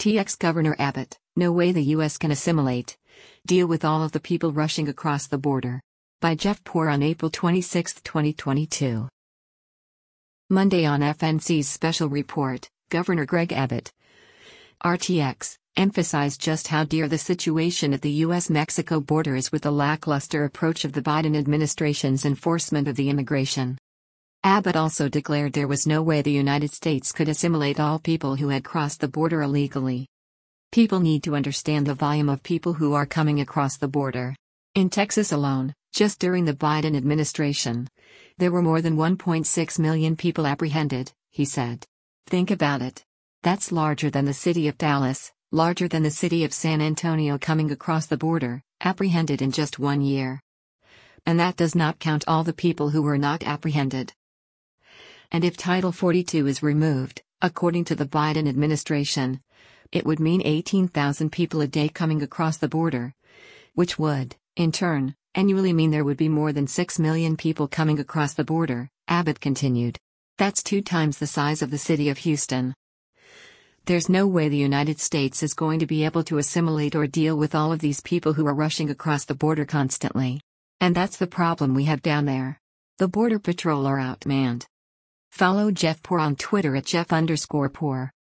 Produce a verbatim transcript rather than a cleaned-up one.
T X Governor Abbott, no way the U S can assimilate. Deal with all of the people rushing across the border. By Jeff Poor on April twenty-sixth, twenty twenty-two. Monday on F N C's special report, Governor Greg Abbott, R T X, emphasized just how dire the situation at the U S Mexico border is with the lackluster approach of the Biden administration's enforcement of the immigration. Abbott also declared there was no way the United States could assimilate all people who had crossed the border illegally. People need to understand the volume of people who are coming across the border. In Texas alone, just during the Biden administration, there were more than one point six million people apprehended, he said. Think about it. That's larger than the city of Dallas, larger than the city of San Antonio coming across the border, apprehended in just one year. And that does not count all the people who were not apprehended. And if Title forty-two is removed, according to the Biden administration, it would mean eighteen thousand people a day coming across the border, which would, in turn, annually mean there would be more than six million people coming across the border, Abbott continued. That's two times the size of the city of Houston. There's no way the United States is going to be able to assimilate or deal with all of these people who are rushing across the border constantly. And that's the problem we have down there. The Border Patrol are outmanned. Follow Jeff Poor on Twitter at Jeff underscore Poor.